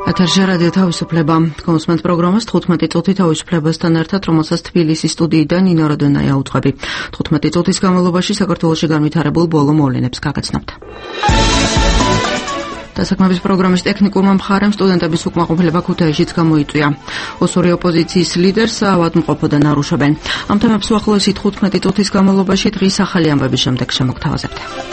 ეთერში რადიო თავისუფლება. კონსუმენტ პროგრამას 15 წუთი თავისუფლებასთან ერთად, რომელსაც თბილისის სტუდიიდან ნინო როდონაია უძღვები. 15 წუთის განმავლობაში საქართველოში განვითარებულ ბოლო მოვლენებს გაგაცნობთ. დასაქმების პროგრამის ტექნიკურმა მხარემ სტუდენტების უკმაყოფილება ქუთაისშიც გამოიწვია. ოსური ოპოზიციის ლიდერს ავადმყოფოდან არუშობენ. ამ თემებს უახლოესი 15 წუთის განმავლობაში დღის ახალი ამბების შემდეგ შემოგთავაზებთ.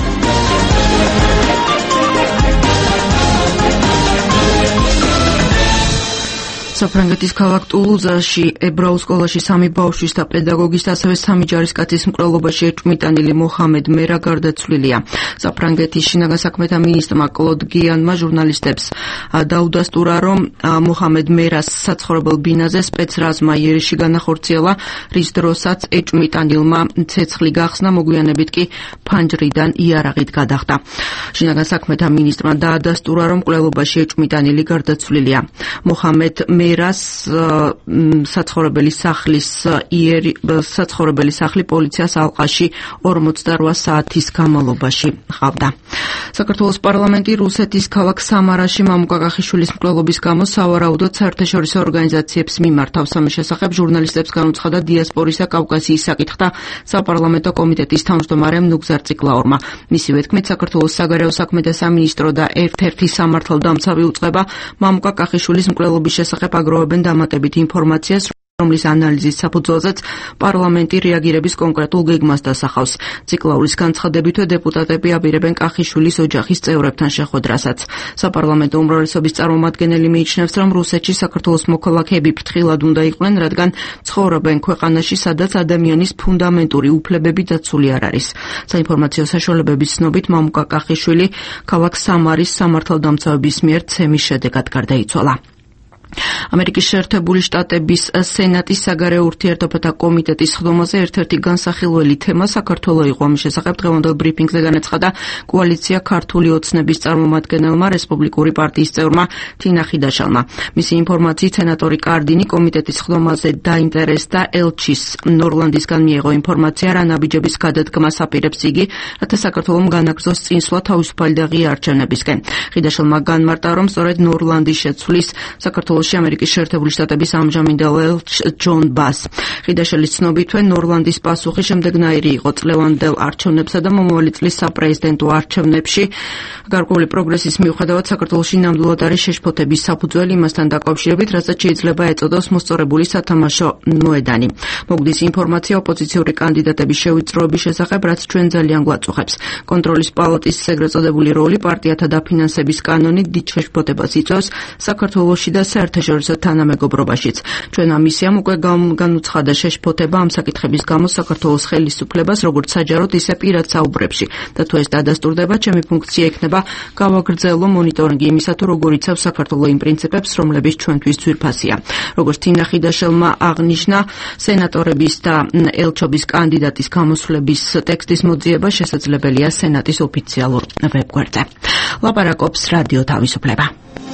საფრანგეთის ქალაქ ტულუზაში ებრაულ სკოლაში 3 ბავშვის და პედაგოგის და ასევე 3 ჯარისკაცის მკვლელობაში ეჭვმიტანილი მოჰამედ მერა გარდაცვლილია. საფრანგეთის შინაგან საქმეთა მინისტრმა კლოდ გიანმა ჟურნალისტებს დაუდასტურა, რომ მოჰამედ მერას საცხოვრებელ ბინაზე სპეცრაზმა იერიში განახორციელა, რის დროსაც ეჭვმიტანილმა ცეცხლი გახსნა, მოგვიანებით კი ფანჯრიდან იარაღით გადახდა. შინაგან საქმეთა მინისტრმა დაადასტურა, რომ მკვლელობაში ეჭვმიტანილი გარდაცვლილია. მოჰამედ მერას საცხოვრებელი სახლი პოლიციას ალყაში 48 საათის განმავლობაში ჰყავდა. საქართველოს პარლამენტი რუსეთის ქალაქ სამარაში მამუკა კახიშვილის მკვლელობის გამო სავარაუდოდ საერთაშორისო ორგანიზაციებს მიმართავს. ამის შესახებ ჟურნალისტებს განუცხადა დიასპორისა კავკასიის საკითხთა საპარლამენტო კომიტეტის თავმჯდომარე ნუგზარ ციკლაურმა. მისივე თქმით, საქართველოს საგარეო საქმეთა სამინისტრო და ერთ-ერთი სამართალდამცავი უწყება მამუკა კახიშვილის მკვლელობის შესახებ აგროვებენ დამატებით ინფორმაციას, რომლის ანალიზის საფუძველზეც პარლამენტი რეაგირების კონკრეტულ გეგმას დასახავს. ციკლაურის განცხადებითვე დეპუტატები აპირებენ კახიშვილის ოჯახის წევრებთან შეხვედრასაც. საპარლამენტო უმრავლესობის წარმომადგენელი მიიჩნევს, რომ რუსეთში საქართველოს მოქალაქეები ფრთხილად უნდა იყვნენ, რადგან ცხოვრობენ ქვეყანაში, სადაც ადამიანის ფუნდამენტური უფლებები დაცული არ არის. საინფორმაციო საშუალებების ცნობით, მამუკა კახიშვილი ქალაქ სამარის სამართალდამცავების მიერ ცემის შედეგად გარდაიცვალა. ამერიკის შეერთებული შტატების სენატის საგარეო ურთიერთობათა კომიტეტის სხდომაზე ერთ-ერთი განსახილველი თემა საქართველო იყო. ამის შესახებ დღევანდელ ბრიფინგზე განაცხადა კოალიცია ქართული ოცნების წარმომადგენელმა რესპუბლიკური პარტიის წევრმა თინა ხიდაშალმა. მისი ინფორმაციით, სენატორი კარდინი კომიტეტის სხდომაზე დაინტერესდა ელჩის ნორლანდისგან მიიღო ინფორმაცია, რა ნაბიჯების გადადგმას აპირებს იგი, რათა საქართველომ განაგრძოს წინსვლა თავისუფალი და ღია არჩევნებისკენ. ხიდაშალმა განმარტა, რომ სწორედ ნორლანდის შეცვლის საქართველოში ამერიკის შეერთებული შტატების ამჟამინდელ ელჩს ჯონ ბას. ხიდაშელის ცნობითვე ნორლანდის პასუხი შემდეგნაირი იყო: წლევანდელ არჩევნებსა და მომავალი წლის საპრეზიდენტო არჩევნებში გარკვეული პროგრესის მიუხედავად საქართველოში ნამდვილად არის შეშფოთების საფუძველი იმასთან დაკავშირებით, რასაც შეიძლება ეწოდოს მოსწორებული სათამაშო მოედანი. მოგდის ინფორმაცია ოპოზიციური კანდიდატების შევიწროების შესახებ, რაც ჩვენ ძალიან გვაწუხებს. კონტროლის პალატის ეგრეთ წოდებული როლი პარტიათა დაფინანსების კანონი დიდ შეშფოთებას იწვევს საქართველოში და საერთაშორისო თანამეგობრობაშიც. ჩვენ ამ მისიამ უკვე განუცხადა შეშფოთება ამ საკითხების გამო საქართველოს ხელისუფლებას, როგორც საჯაროდ, ისე პირად საუბრებში. და თუ ეს დადასტურდება, ჩემი ფუნქცია იქნება გავაგრძელო მონიტორინგი იმისა, თუ როგორ იცავს საქართველო იმ პრინციპებს, რომლებიც ჩვენთვის ძვირფასია. როგორც თინა ხიდაშელმა აღნიშნა, სენატორების და ელჩობის კანდიდატის გამოსვლების ტექსტის მოძიება შესაძლებელია სენატის ოფიციალურ ვებგვერდზე. ლაპარაკობს რადიო თავისუფლება.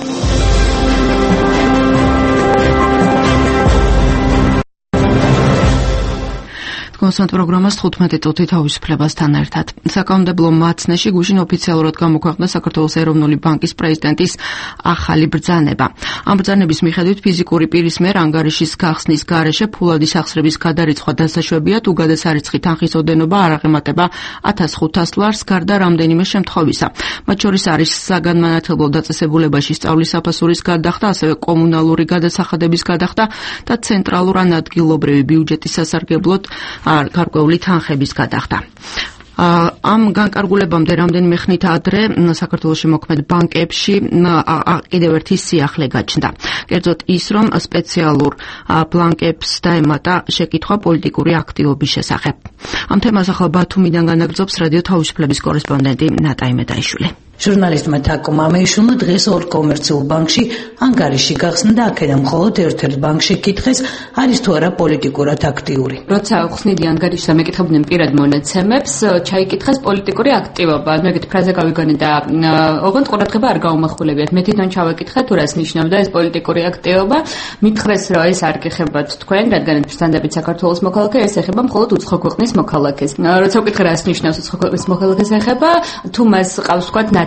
კონსუმენტ პროგრამას 15 წუთი თავისუფლებასთან ერთად. საკანონმდებლო მაცნეში გუშინ ოფიციალურად გამოქვეყნდა საქართველოს ეროვნული ბანკის პრეზიდენტის ახალი ბრძანება. ამ ბრძანების მიხედვით ფიზიკური პირის მიერ ანგარიშის გახსნის გარეშე ფულადის ახსრების გადარიცხვა დასაშვებია, თუ გადასარიცხი თანხის ოდენობა არ აღემატება 1500 ლარს გარდა რამდენიმე შემთხვევისა. მათ შორის არის საგანმანათლებლო დაწესებულებაში სწავლის საფასურის გადახდა, ასევე კომუნალური გადასახადების გადახდა და ცენტრალურ ან ადგილობრივი ბიუჯეტის სასარგებლოდ გარკვეული თანხების გადახდა. ამ განკარგულებამდე რამდენიმე ხნით ადრე საქართველოში მოქმედ ბანკებში კიდევ ერთი სიახლე გაჩნდა. კერძოდ ის, რომ სპეციალურ ბლანკებს დაემატა შეკითხვა პოლიტიკური აქტივობის შესახებ. ამ თემას ახლა ბათუმიდან განაგრძობს რადიო თავისუფლების კორესპონდენტი ნატა იმედაიშვილი. ჟურნალისტმა თაკო მამეიშვილმა დღეს ორ კომერციულ ბანკში ანგარიში გახსნა და აქედან მხოლოდ ერთ-ერთ ბანკში კითხეს, არის თუ არა პოლიტიკურად აქტიური. როცა ხსნიდი ანგარიშს და მეკითხებდნენ პირად მონაცემებს, ჩაიკითხეს პოლიტიკური აქტივობა. მეგეთ ფრაზა გავიგონე და ოღონდ ყურადღება არ გაუმახვილებიათ. მე თვითონ ჩავაკითხე თუ რას ნიშნავდა ეს პოლიტიკური აქტივობა. მითხრეს, რომ ეს არ გიხებათ თქვენ, რადგან ფსტანდებით საქართველოს მოქალაქე, ეს ეხება მხოლოდ უცხო ქვეყნის მოქალაქეს. როცა ვკითხე რას ნიშნავს უცხო ქვეყნის მოქალაქეს ეხება, თუ მას ყავს ვთქვათ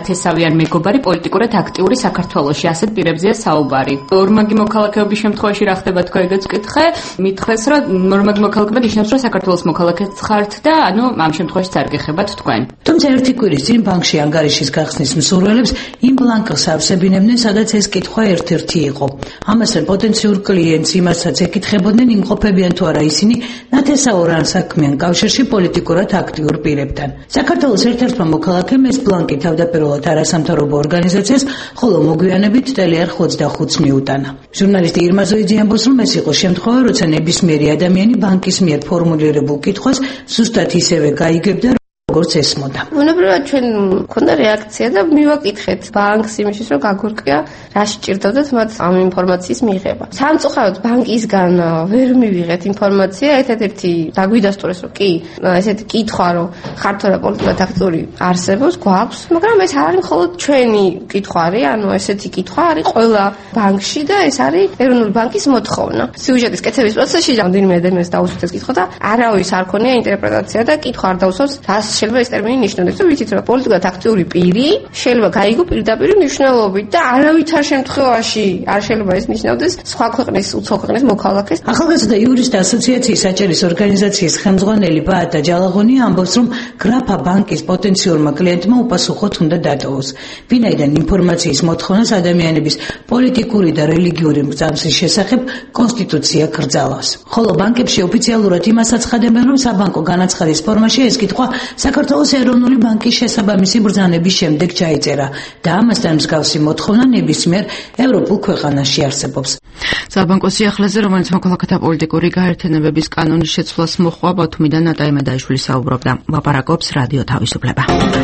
ნათესავი ან მეგობარი პოლიტიკურად აქტიური საქართველოში, ასეთ პირებზეა საუბარი. ორმაგი მოქალაქეობის შემთხვევაში რა ხდება თქვა ეგეც ვკითხე, მითხრეს რომ ორმაგი მოქალაქეობა ნიშნავს რომ საქართველოს მოქალაქეც ხართ და ანუ ამ შემთხვევაში არ გეხებათ თქვენ. თუმცა ერთი კვირის წინ ბანკში ანგარიშის გახსნის მსურველებს იმ ბლანკს ავსებინებდნენ, სადაც ეს კითხვა ერთ-ერთი იყო. ამასთან პოტენციურ კლიენტს იმასაც ეკითხებოდნენ, იმყოფებიან თუ არა ისინი ნათესაურ ან საქმიან კავშირში პოლიტიკურად აქტიურ პირებთან. საქართველოს ერთ-ერთმა მოქალაქემ ეს ბლანკი თავდაპირველად არასამთავრობო ორგანიზაციას, ხოლო მოგვიანებით ტელეარ 25-ს მიუტანა. ჟურნალისტი ირმა ზოიძე ამბობს, რომ ეს იყო შემთხვევა, როცა ნებისმიერი ადამიანი ბანკის მიერ ფორმულირებულ კითხვას ზუსტად ისევე გაიგებდა, როგორც ესმოდა. უნებრივად ჩვენ მქონდა რეაქცია და მივაკითხეთ ბანკს იმისთვის, რომ გაგორკია რა სჭირდებათ მათ ამ ინფორმაციის მიღება. სამწუხაროდ ბანკისგან ვერ მივიღეთ ინფორმაცია, ერთ-ერთი დაგვიდასტურეს, რომ კი, ესეთი კითხვა, რომ ხართორა პოლიტიკურად აქტიური არსებობს, გვაქვს, მაგრამ ეს არ არის მხოლოდ ჩვენი კითხვა არის, ანუ ესეთი კითხვა არის ყველა ბანკში და ეს არის ეროვნული ბანკის მოთხოვნა. სიუჟეტის კეთების პროცესში რამდენიმე ადამიანს დაუსვით ეს კითხვა და არავის არ ქონია ინტერპრეტაცია და კითხვა არ დაუსვავს, რას შეიძლება ეს ტერმინი ნიშნავს, რომ ვიცით, რომ პოლიტიკურად აქტიური პირი შეიძლება გაიგო პირდაპირ მნიშვნელობით და არავითარ შემთხვევაში არ შეიძლება ეს ნიშნავდეს სხვა ქვეყნის უცხო ქვეყნის მოქალაქეს. ახალგაზრდა იურისტთა ასოციაციის საჭერის ორგანიზაციის ხელმძღვანელი ბაატა ჯალაღონია ამბობს, რომ გრაფა ბანკის პოტენციურმა კლიენტმა უპასუხოდ უნდა დატოვოს. ვინაიდან ინფორმაციის მოთხოვნას ადამიანების პოლიტიკური და რელიგიური მრწამსის შესახებ კონსტიტუცია კრძალავს. ხოლო ბანკებში ოფიციალურად იმას აცხადებენ, რომ საბანკო განაცხადის ფორმაში ეს კითხვა საქართველოს ეროვნული ბანკის შესაბამისი ბრძანების შემდეგ ჩაიწერა და ამასთან მსგავსი მოთხოვნა ნებისმიერ ევროპულ ქვეყანაში არსებობს. საბანკო სიახლეზე, რომელიც მოქალაქეთა პოლიტიკური გაერთიანებების კანონის შეცვლას მოჰყვა, ბათუმიდან ნატა იმედაიშვილი საუბრობდა. ლაპარაკობს რადიო თავისუფლება.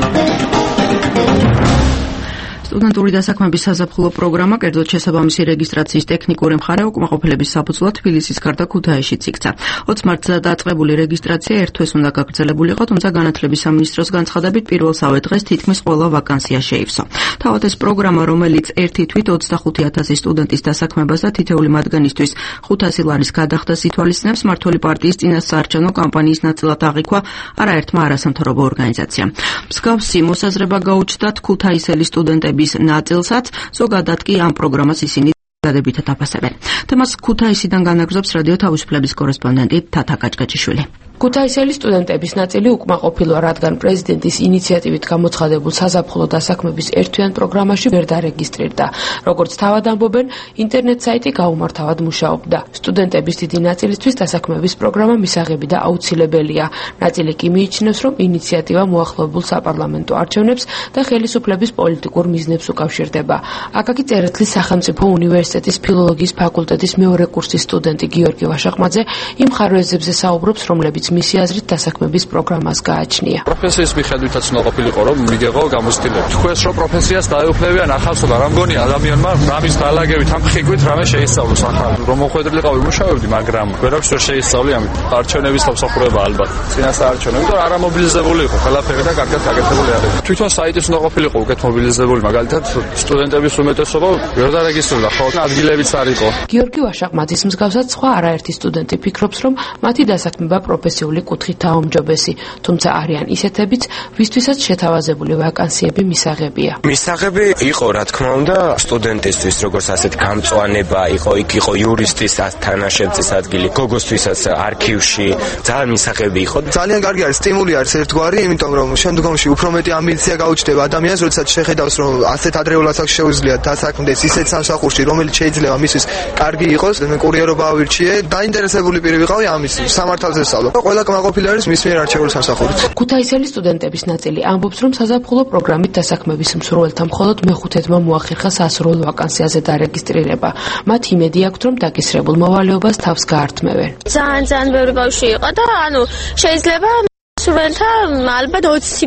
სტუდენტური დასაქმების საზაფხულო პროგრამა, კერძოდ შესაბამისი რეგისტრაციის ტექნიკური მხარე უკმაყოფილების საფუძვლად თბილისის გარდა ქუთაისშიც იქცა. 20 მარტზე დაწყებული რეგისტრაცია ერთ თვეს უნდა გაგრძელებულიყო, თუმცა განათლების სამინისტროს განცხადებით პირველსავე დღეს თითქმის ყველა ვაკანსია შეივსო. თავად ეს პროგრამა, რომელიც ერთი თვით 25,000 სტუდენტის დასაქმებას და თითეული მათგანისთვის 500 ლარის გადახდას ითვალისწინებს, მმართველი პარტიის წინასაარჩევნო კამპანიის ნაწილად აღიქვა არაერთმა არასამთავრობო ორგანიზაციამ. მსგავსი მოსაზრება გაუჩნდათ ქუთაისელი სტუდენტების ნაწილსაც, ზოგადად კი ამ პროგრამას ისინი დადებითად აფასებენ. თემას ქუთაისიდან განაგრძობს რადიო თავისუფლების კორესპონდენტი თათა კაჭკაჭიშვილი. ქუთაისელი სტუდენტების ნაწილი უკმაყოფილოა, რადგან პრეზიდენტის ინიციატივით გამოცხადებულ საზაფხულო დასაქმების ერთთვიან პროგრამაში ვერ დარეგისტრირდა. როგორც თავად ამბობენ, ინტერნეტ საიტი გაუმართავად მუშაობდა. სტუდენტების დიდი ნაწილისთვის დასაქმების პროგრამა მისაღები და აუცილებელია. ნაწილი კი მიიჩნევს, რომ ინიციატივა მოახლოებულ საპარლამენტო არჩევნებს და ხელისუფლების პოლიტიკურ მიზნებს უკავშირდება. აკაკი წერეთლის სახელმწიფო უნივერსიტეტის ფილოლოგიის ფაკულტეტის მეორე კურსის სტუდენტი გიორგი ვაშაყმაძე იმ ხარვეზებზე საუბრობს, რომლებიც მისი აზრით დასაქმების პროგრამას გააჩნია. პროფესიის მიხედვითაც უნდა ყოფილიყო, რომ მიგეღო გამოცდილება. თქვენს რომ პროფესიას დაეუფლებიან ახალსო და რა მგონია ადამიანმა რამის დალაგებით ამ ხიგვით რამე შეისწავლოს ახალ. რომ მოხვედრილიყავი მუშაობდი, მაგრამ ვერაფერს ვერ შეისწავლი ამით. არჩევნების თავსახურება ალბათ. წინასაარჩევნო, იმიტომ რომ არამობილიზებული იყო ყველაფერი და კარგად გაკეთებული არის. თვითონ საიტის უნდა ყოფილიყო უკეთ მობილიზებული, მაგალითად სტუდენტების უმეტესობა ვერ დარეგისტრირდა, ხო, ადგილებიც არ იყო. გიორგი ვაშაყმაძის მსგავსად სხვა არაერთი სტუდენტი ფიქრობს, რომ მათი დასაქმება პროფესიული კუთხით დაუმჯობესი, თუმცა არიან ისეთებიც, ვისთვისაც შეთავაზებული ვაკანსიები მისაღებია. მისაღები იყო, რა თქმა უნდა, სტუდენტისთვის, როგორც ასეთ გამწვანება იყო, იქ იყო იურისტის თანაშემწის ადგილი, გოგოსთვისაც არქივში, ძალიან მისაღები იყო. ძალიან კარგი არის, სტიმული არის ერთგვარი, იმიტომ რომ შემდგომში უფრო მეტი ამბიცია გაუჩნდება ადამიანს, როდესაც შეხედავს, რომ ასეთ ადრეულად აქვს შეუძლია დასაქმდეს ისეთ სამსახურში, რომელიც შეიძლება მისთვის კარგი იყოს. მე კურიერობა ავირჩიე, დაინტერესებული პირი ვიყავი ამის სამართალზე ვსწავლობ. ყველა კმაყოფილი არის მის მიერ არჩეული სამსახურით. ქუთაისელი სტუდენტების ნაწილი ამბობს, რომ საზაფხულო პროგრამით დასაქმების მსურველთა მხოლოდ მეხუთედმა მოახერხა სასრულ ვაკანსიაზე დარეგისტრირება. მათ იმედი აქვთ, რომ დაკისრებულ მოვალეობას თავს გაართმევენ. ძალიან ბევრი ბავშვი იყო და შეიძლება სურველთა ალბათ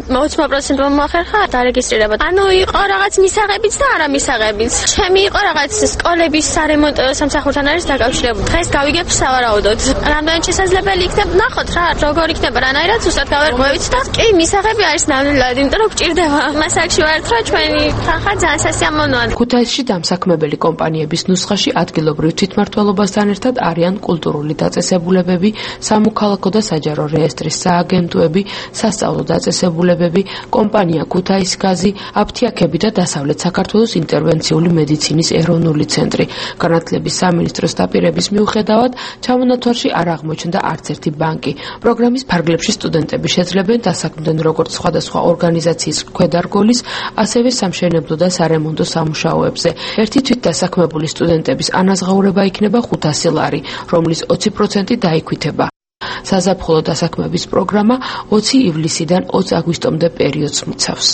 20% მოახერხა დარეგისტრირება. იყო რაღაც მისაღებიც და არა მისაღებიც. ჩემი იყო რაღაც სკოლების სარემონტო სამსახურთან არის დაკავშირებული. დღეს გავიგებ სავარაუდოდ. რამდენად შესაძლებელი იქნება ნახოთ რა, როგორ იქნება რანაირად ზუსტად გავერკვევით და კი მისაღები არის ნამდვილად, იმიტომ რომ გჭირდება. მასაკში ვართ რა ჩვენი თანხა ძალიან სასიამოვნოა. ქუთაისში დამსაქმებელი კომპანიების ნუსხაში ადგილობრივ თვითმმართველობასთან ერთად არიან კულტურული დაწესებულებები, სამოქალაქო და საჯარო რეესტრის სააგენტოები, სკოლები, სასწავლო დაწესებულებები, კომპანია ქუთაის გაზი, აფთიაქები და დასავლეთ საქართველოს ინტერვენციული მედიცინის ეროვნული ცენტრი. განათლების სამინისტროს დაპირების მიუხედავად, ჩამონათვალში არ აღმოჩნდა არც ერთი ბანკი. პროგრამის ფარგლებში სტუდენტები შეძლებენ დასაქმდნენ როგორც სხვადასხვა ორგანიზაციის ქვედარგოლის, ასევე სამშენებლო და სარემონტო სამუშაოებზე. ერთი თვით დასაქმებული სტუდენტების ანაზღაურება იქნება 500 ლარი, რომლის 20% დაიქვითება. საზაფხულო დასაქმების პროგრამა 20 ივლისიდან 20 აგვისტომდე პერიოდს მოიცავს.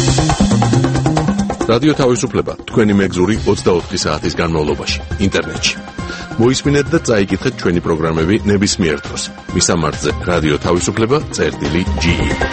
რადიო თავისუფლება თქვენი მეგზური 24 საათის განმავლობაში ინტერნეტში. მოისმინეთ და წაიკითხეთ ჩვენი პროგრამები ნებისმიერ დროს. მისამართზე რადიო თავისუფლება.ge.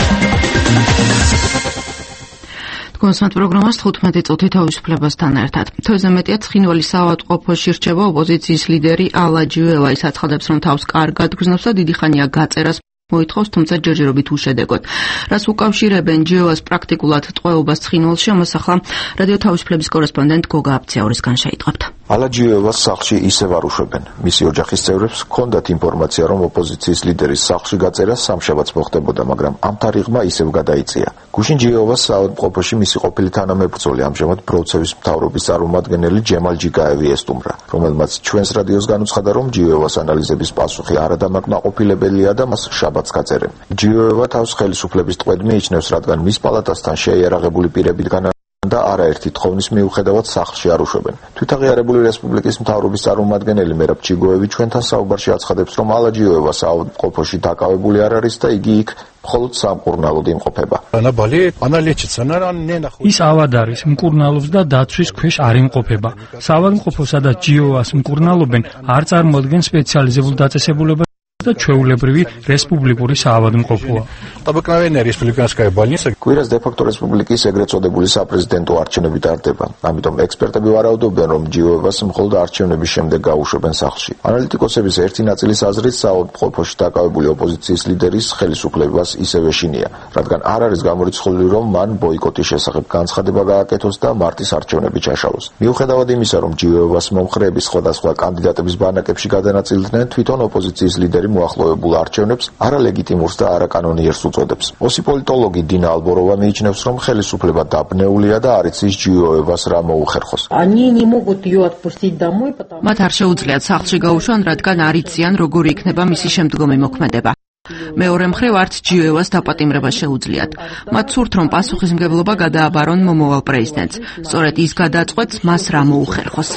კონსტანტ პროგრამას 15 წუთი თავისუფლებასთან ერთად. თვეზე მეტია ცხინვალის საავადმყოფოში რჩება ოპოზიციის ლიდერი ალა ჯიუევა, ის აცხადებს, რომ თავს კარგად გრძნობს და დიდი ხანია გაწერას მოითხოვს, თუმცა ჯერჯერობით უშედეგოდ. რას უკავშირებენ ჯიუევას პრაქტიკულად ტყვეობას ცხინვალში, ამას ახლა რადიო თავისუფლების კორესპონდენტ გოგა აბციაურისგან შეიტყობთ. ალა ჯიუევას სახლში ისევ არ უშვებენ. მისი ოჯახის წევრებს ჰქონდათ ინფორმაცია, რომ ოპოზიციის ლიდერის სახლში გაწერა სამშაბათს მოხდებოდა, მაგრამ ამ თარიღმა ისევ გადაიწია. გუშინ ჯიუევას საავადმყოფოში მისი ყოფილი თანამებრძოლი, ამჟამად ბროუცევის მთავრობის წარმომადგენელი ჯემალ ჯიგაევი ესტუმრა, რომელმაც ჩვენს რადიოს განუცხადა, რომ ჯიუევას ანალიზების პასუხი არადამაკმაყოფილებელია და მას შაბათს გაწერენ. ჯიუევა თავს ხელისუფლების ტყვედ მიიჩნევს, რადგან მის პალატასთან შეიარაღებული პირებით და არაერთი თხოვნის მიუხედავად სახლში არ უშვებენ. თვითაღიარებული რესპუბლიკის მთავრობის წარმომადგენელი მერაბ ჩიგოევი ჩვენთან საუბარში აცხადებს, რომ ალა ჯიუევა საავადმყოფოში დაკავებული არ არის და იგი იქ მხოლოდ სამკურნალოდ იმყოფება. ის ავად არის, მკურნალობს და დაცვის ქვეშ არ იმყოფება. საავადმყოფო, სადაც ჯიუევას მკურნალობენ, არ წარმოადგენს სპეციალიზებულ დაწესებულებას და ჩვეულებრივი რესპუბლიკური საავადმყოფოა. კვირას დე-ფაქტო რესპუბლიკის ეგრეთ წოდებული საპრეზიდენტო არჩევნები ტარდება. ამიტომ ექსპერტები ვარაუდობენ, რომ ჯიუევას მხოლოდ არჩევნების შემდეგ გაუშვებენ სახლში. ანალიტიკოსების ერთი ნაწილის აზრით, საავადმყოფოში დაკავებული ოპოზიციის ლიდერის ხელისუფლებას ისევ ეშინია, რადგან არ არის გამორიცხული, რომ მან ბოიკოტის შესახებ განცხადება გააკეთოს და მარტის არჩევნები ჩაშალოს. მიუხედავად იმისა, რომ ჯიუევას მომხრეების სხვადასხვა კანდიდატების ბანაკებში გადანაწილდნენ, თვითონ ოპოზიციის ლიდერი მოახლოებულ არჩევნებს არალეგიტიმურს და არაკანონიერს უწოდებს. ოსი-პოლიტოლოგი დინა ალბოროვა მიიჩნევს, რომ ხელისუფლება დაბნეულია და არ იცის ჯიუევას რა მოუხერხოს. მათ არ შეუძლიათ სახლში გაუშვან, რადგან არ იციან, როგორი იქნება მისი შემდგომი მოქმედება. მეორე მხრივ არც ჯიუევას დაპატიმრება შეუძლიათ. მათ სურთ, რომ პასუხისმგებლობა გადააბარონ მომავალ პრეზიდენტს. სწორედ ის გადაწყვეტს, მას რა მოუხერხოს.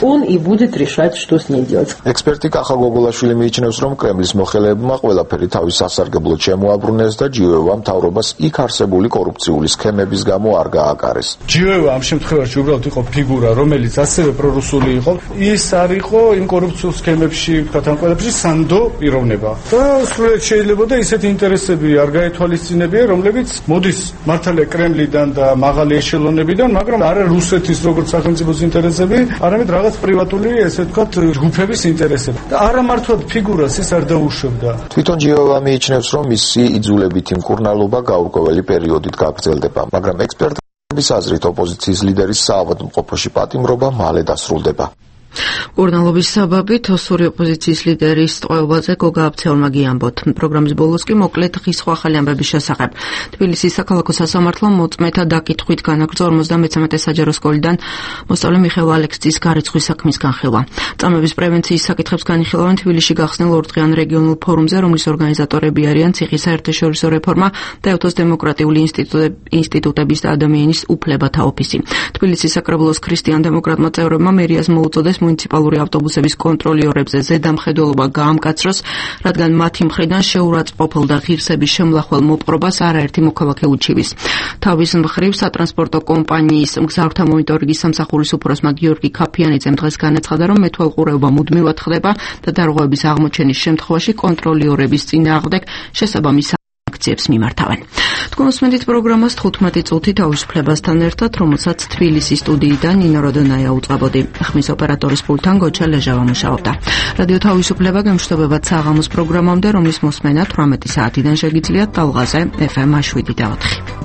ექსპერტი კახა გოგოლაშვილი მიიჩნევს, რომ კრემლის მოხელეებმა ყველაფერი თავის სასარგებლოდ შემოაბრუნეს და ჯიუევა მთავრობას იქ არსებული კორუფციული სქემების გამო არ გააკარეს. ჯიუევა ამ შემთხვევაში უბრალოდ იყო ფიგურა, რომელიც ასევე პრორუსული იყო. ის არ იყო იმ კორუფციულ სქემებში, ვთქვათ, ამ ყველაფერში სანდო პიროვნება. და სრულიად შეიძლება და ისეთი ინტერესები არ გაეთვალისწინებია, რომლებიც მოდის მართალია კრემლიდან და მაღალი ეშელონებიდან, მაგრამ არა რუსეთის როგორც სახელმწიფოს ინტერესები, არამედ რაღაც პრივატული, ესე ვთქვათ, ჯგუფების ინტერესები. და არა მართლად ფიგურას ის არ დაუშვებდა. თვითონ ჯიუევა მიიჩნევს, რომ მისი იძულებითი მკურნალობა გაურკვეველი პერიოდით გაგრძელდება, მაგრამ ექსპერტების აზრით ოპოზიციის ლიდერის საავადმყოფოში პატიმრობა მალე დასრულდება. მკურნალობის საბაბით ოსური ოპოზიციის ლიდერის ტყვეობაზე გოგა აბციაურმა გიამბოთ. პროგრამის ბოლოს კი მოკლედ ღირს სხვა ახალი ამბების შესახებ. თბილისის საქალაქო სასამართლომ მოწმეთა დაკითხვით განაგრძო 53 საჯარო სკოლიდან მოსწავლე მიხეილ ალექსის გარიცხვის საქმის განხილვა. წამების პრევენციის საკითხებს განიხილავენ თბილისში გახსნილ ორდღიან რეგიონულ ფორუმზე, რომლის ორგანიზატორები არიან ციხის საერთაშორისო რეფორმა და ეუთოს დემოკრატიული ინსტიტუტების და ადამიანის უფლებათა ოფისი. თბილისის საკრებულოს ქრისტიან-დემოკრატმა წევრებმა მერიას მოუწოდეს მუნიციპალური ავტობუსების კონტროლიორებზე ზედამხედველობა გაამკაცროს, რადგან მათი მხრიდან შეურაცხყოფილ და ღირსების შემლახვალ მოპყრობას არაერთი მოქალაქე უჩივის. თავის მხრივ სატრანსპორტო კომპანიის მგზავრთა მონიტორინგის სამსახურის უფროსმა გიორგი ქაფიანიძემ დღეს განაცხადა, რომ მეთვალყურეობა მუდმივად ხდება და დარღვევების აღმოჩენის შემთხვევაში კონტროლიორების წინააღმდეგ შესაბამის აქციებს მიმართავენ. თქვენ უსმენთ პროგრამას 15 წუთი თავისუფლებასთან ერთად, რომელსაც თბილისის სტუდიიდან ნინო როდონაია უწყებოდი. ხმის ოპერატორის პულტთან გოჩა ლეჟავა მუშაობდა. რადიო თავისუფლება გემშვიდობებად საღამოს პროგრამამდე, რომლის მოსმენა 18 საათიდან შეგიძლიათ ტალღაზე FM 7 და 4.